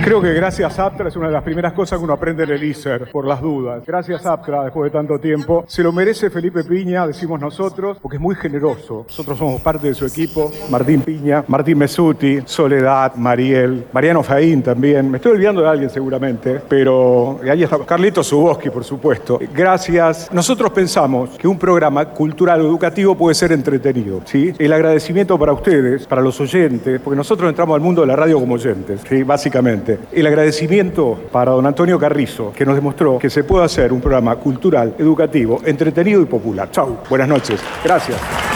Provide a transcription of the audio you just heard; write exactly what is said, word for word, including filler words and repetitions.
Creo que gracias Aptra es una de las primeras cosas que uno aprende en el I S E R, por las dudas. Gracias Aptra, después de tanto tiempo. Se lo merece Felipe Piña, decimos nosotros, porque es muy generoso. Nosotros somos parte de su equipo. Martín Piña, Martín Mesuti, Soledad, Mariel, Mariano Faín también. Me estoy olvidando de alguien seguramente, pero ahí está Carlito Zuboski, por supuesto. Gracias. Nosotros pensamos que un programa cultural o educativo puede ser entretenido, ¿sí? El agradecimiento para ustedes, para los oyentes, porque nosotros entramos al mundo de la radio como oyentes, ¿sí? Básicamente. El agradecimiento para don Antonio Carrizo, que nos demostró que se puede hacer un programa cultural, educativo, entretenido y popular. Chau, buenas noches. Gracias.